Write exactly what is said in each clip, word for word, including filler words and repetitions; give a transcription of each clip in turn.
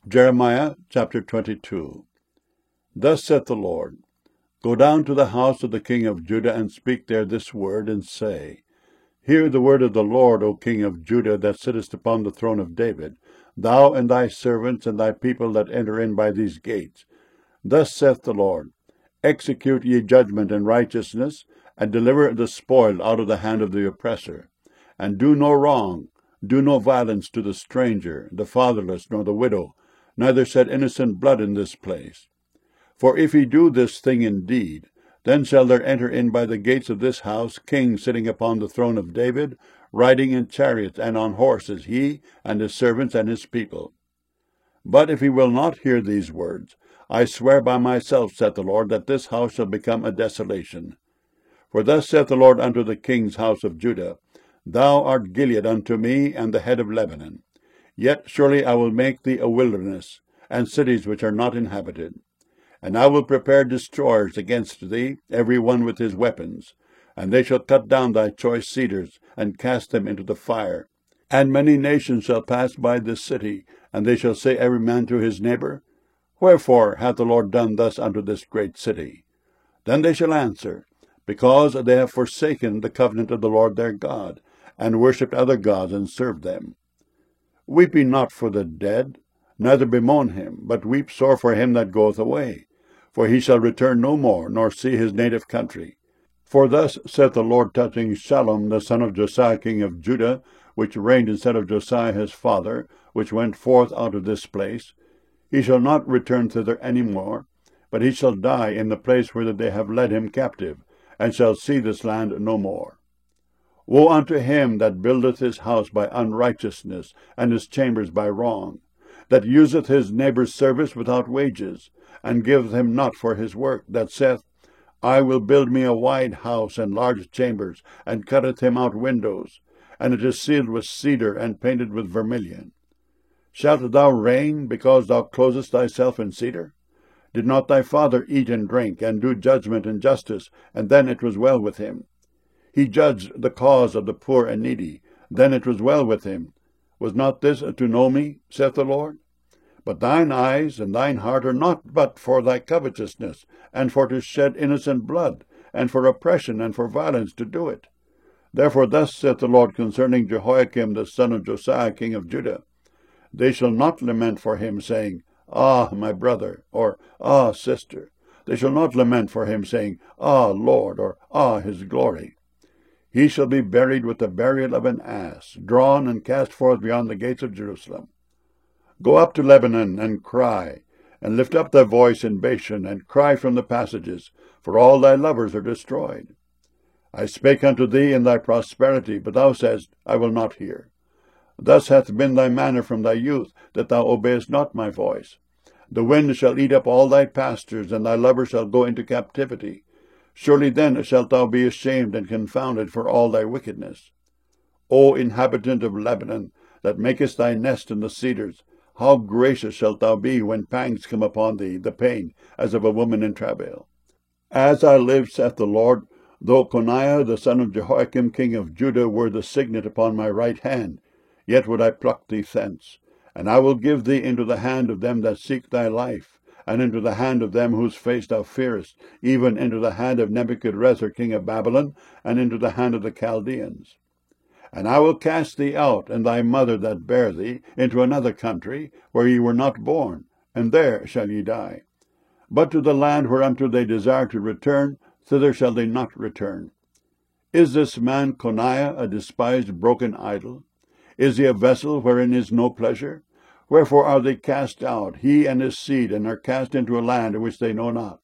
Jeremiah chapter twenty-two. Thus saith the Lord, Go down to the house of the king of Judah, and speak there this word, and say, Hear the word of the Lord, O king of Judah, that sittest upon the throne of David, thou and thy servants and thy people that enter in by these gates. Thus saith the Lord, Execute ye judgment and righteousness, and deliver the spoil out of the hand of the oppressor. And do no wrong, do no violence to the stranger, the fatherless, nor the widow, neither shed innocent blood in this place. For if ye do this thing indeed, then shall there enter in by the gates of this house kings sitting upon the throne of David, riding in chariots and on horses, he and his servants and his people. But if he will not hear these words, I swear by myself, saith the Lord, that this house shall become a desolation. For thus saith the Lord unto the king's house of Judah, Thou art Gilead unto me, and the head of Lebanon. Yet surely I will make thee a wilderness, and cities which are not inhabited. And I will prepare destroyers against thee, every one with his weapons. And they shall cut down thy choice cedars, and cast them into the fire. And many nations shall pass by this city, and they shall say every man to his neighbor, Wherefore hath the Lord done thus unto this great city? Then they shall answer, Because they have forsaken the covenant of the Lord their God, and worshipped other gods, and served them. Weep ye not for the dead, neither bemoan him, but weep sore for him that goeth away. For he shall return no more, nor see his native country. For thus saith the Lord touching Shallum the son of Josiah king of Judah, which reigned instead of Josiah his father, which went forth out of this place, He shall not return thither any more, but he shall die in the place whither they have led him captive, and shall see this land no more. Woe unto him that buildeth his house by unrighteousness, and his chambers by wrong, that useth his neighbour's service without wages, and giveth him not for his work, that saith, I will build me a wide house and large chambers, and cutteth him out windows, and it is sealed with cedar, and painted with vermilion. Shalt thou reign, because thou closest thyself in cedar? Did not thy father eat and drink, and do judgment and justice, and then it was well with him? He judged the cause of the poor and needy, then it was well with him. Was not this to know me, saith the Lord? But thine eyes and thine heart are not but for thy covetousness, and for to shed innocent blood, and for oppression and for violence to do it. Therefore thus saith the Lord concerning Jehoiakim the son of Josiah king of Judah, They shall not lament for him, saying, Ah, my brother, or Ah, sister. They shall not lament for him, saying, Ah, Lord, or Ah, his glory. He shall be buried with the burial of an ass, drawn and cast forth beyond the gates of Jerusalem. Go up to Lebanon, and cry, and lift up thy voice in Bashan, and cry from the passages, for all thy lovers are destroyed. I spake unto thee in thy prosperity, but thou saidst, I will not hear. Thus hath been thy manner from thy youth, that thou obeyest not my voice. The wind shall eat up all thy pastures, and thy lovers shall go into captivity. Surely then shalt thou be ashamed and confounded for all thy wickedness. O inhabitant of Lebanon, that makest thy nest in the cedars, how gracious shalt thou be when pangs come upon thee, the pain, as of a woman in travail. As I live, saith the Lord, though Coniah the son of Jehoiakim king of Judah were the signet upon my right hand, yet would I pluck thee thence, and I will give thee into the hand of them that seek thy life, and into the hand of them whose face thou fearest, even into the hand of Nebuchadrezzar king of Babylon, and into the hand of the Chaldeans. And I will cast thee out, and thy mother that bare thee, into another country, where ye were not born, and there shall ye die. But to the land whereunto they desire to return, thither shall they not return. Is this man Coniah a despised broken idol? Is he a vessel wherein is no pleasure? Wherefore are they cast out, he and his seed, and are cast into a land in which they know not?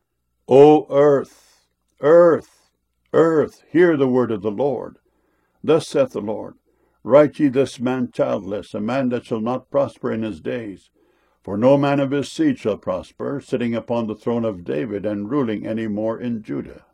O earth, earth, earth, hear the word of the Lord. Thus saith the Lord, Write ye this man childless, a man that shall not prosper in his days. For no man of his seed shall prosper, sitting upon the throne of David, and ruling any more in Judah.